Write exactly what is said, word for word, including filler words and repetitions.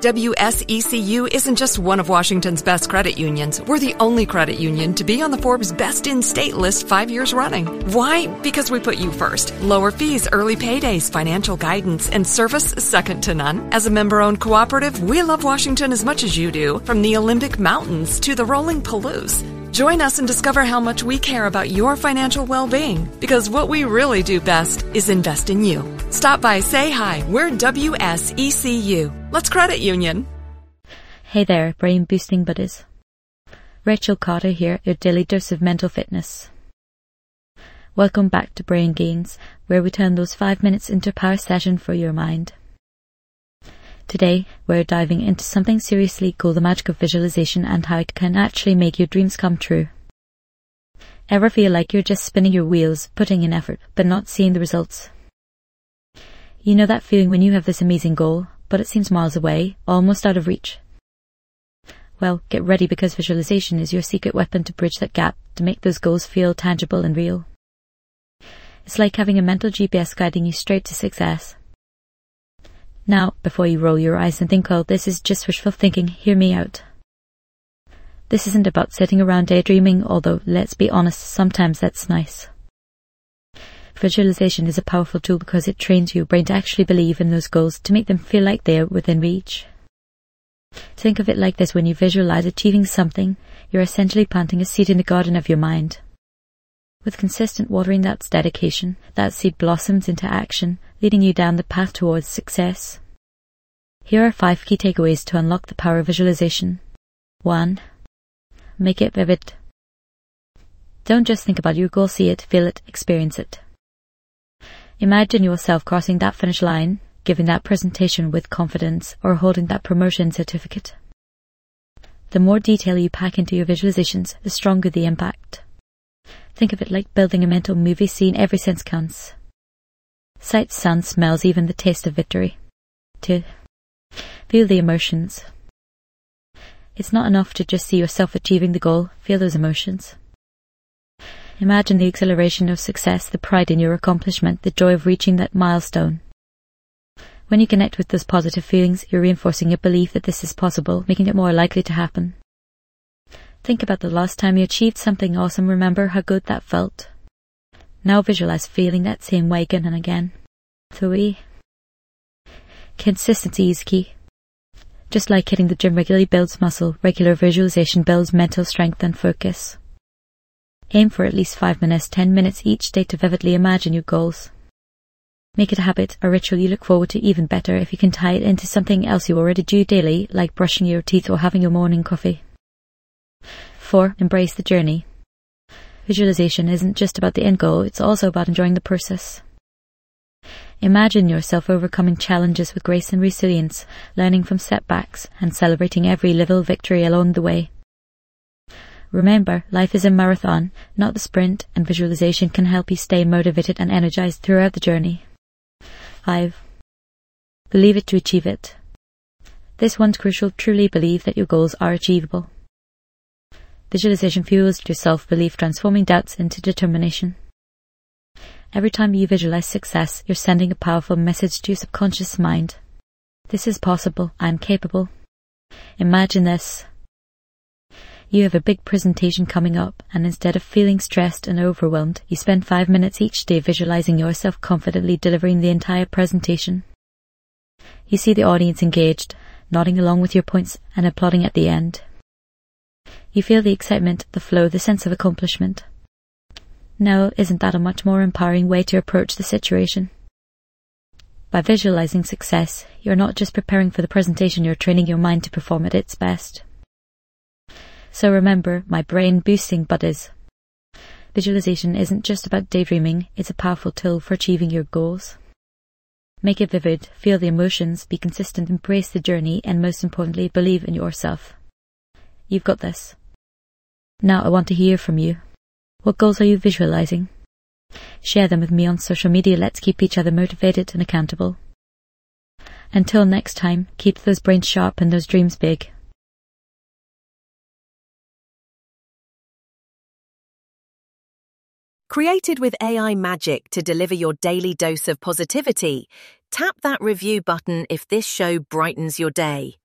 W S E C U isn't just one of Washington's best credit unions. We're the only credit union to be on the Forbes Best in State list five years running. Why? Because we put you first. Lower fees, early paydays, financial guidance, and service second to none. As a member-owned cooperative, we love Washington as much as you do, from the Olympic Mountains to the rolling Palouse. Join us and discover how much we care about your financial well-being, because what we really do best is invest in you. Stop by, say hi. We're W S E C U. Let's credit union. Hey there, brain boosting buddies. Rachel Carter here, your daily dose of mental fitness. Welcome back to Brain Gains, where we turn those five minutes into a power session for your mind. Today, we're diving into something seriously called the magic of visualization and how it can actually make your dreams come true. Ever feel like you're just spinning your wheels, putting in effort, but not seeing the results? You know that feeling when you have this amazing goal, but it seems miles away, almost out of reach? Well, get ready, because visualization is your secret weapon to bridge that gap, to make those goals feel tangible and real. It's like having a mental G P S guiding you straight to success. Now, before you roll your eyes and think, oh, this is just wishful thinking, hear me out. This isn't about sitting around daydreaming, although, let's be honest, sometimes that's nice. Visualization is a powerful tool because it trains your brain to actually believe in those goals, to make them feel like they're within reach. Think of it like this: when you visualize achieving something, you're essentially planting a seed in the garden of your mind. With consistent watering, that's dedication. That seed blossoms into action, leading you down the path towards success. Here are five key takeaways to unlock the power of visualization. One. Make it vivid. Don't just think about your goal, see it, feel it, experience it. Imagine yourself crossing that finish line, giving that presentation with confidence, or holding that promotion certificate. The more detail you pack into your visualizations, the stronger the impact. Think of it like building a mental movie scene. Every sense counts. Sights, sounds, smells, even the taste of victory. Two. Feel the emotions. It's not enough to just see yourself achieving the goal. Feel those emotions. Imagine the exhilaration of success, the pride in your accomplishment, the joy of reaching that milestone. When you connect with those positive feelings, you're reinforcing your belief that this is possible, making it more likely to happen. Think about the last time you achieved something awesome. Remember how good that felt. Now visualize feeling that same way again and again. Three. Consistency is key. Just like hitting the gym regularly builds muscle, regular visualization builds mental strength and focus. Aim for at least five minutes, ten minutes each day to vividly imagine your goals. Make it a habit, a ritual you look forward to. Even better if you can tie it into something else you already do daily, like brushing your teeth or having your morning coffee. Four. Embrace the journey. Visualization isn't just about the end goal, it's also about enjoying the process. Imagine yourself overcoming challenges with grace and resilience, learning from setbacks, and celebrating every little victory along the way. Remember, life is a marathon, not a sprint, and visualization can help you stay motivated and energized throughout the journey. Five. Believe it to achieve it. This one's crucial. Truly believe that your goals are achievable. Visualization fuels your self-belief, transforming doubts into determination. Every time you visualize success, you're sending a powerful message to your subconscious mind. This is possible. I'm capable. Imagine this. You have a big presentation coming up, and instead of feeling stressed and overwhelmed, you spend five minutes each day visualizing yourself confidently delivering the entire presentation. You see the audience engaged, nodding along with your points and applauding at the end. You feel the excitement, the flow, the sense of accomplishment. Now, isn't that a much more empowering way to approach the situation? By visualizing success, you're not just preparing for the presentation, you're training your mind to perform at its best. So remember, my brain-boosting buddies. Visualization isn't just about daydreaming, it's a powerful tool for achieving your goals. Make it vivid, feel the emotions, be consistent, embrace the journey, and most importantly, believe in yourself. You've got this. Now I want to hear from you. What goals are you visualizing? Share them with me on social media. Let's keep each other motivated and accountable. Until next time, keep those brains sharp and those dreams big. Created with A I magic to deliver your daily dose of positivity, tap that review button if this show brightens your day.